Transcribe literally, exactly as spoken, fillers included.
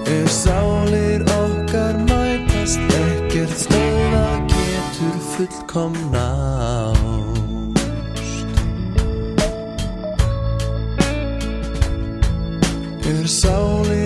Ef sálir okkar mætast, ekkert stöðvað getur fullkomnást. Er sálir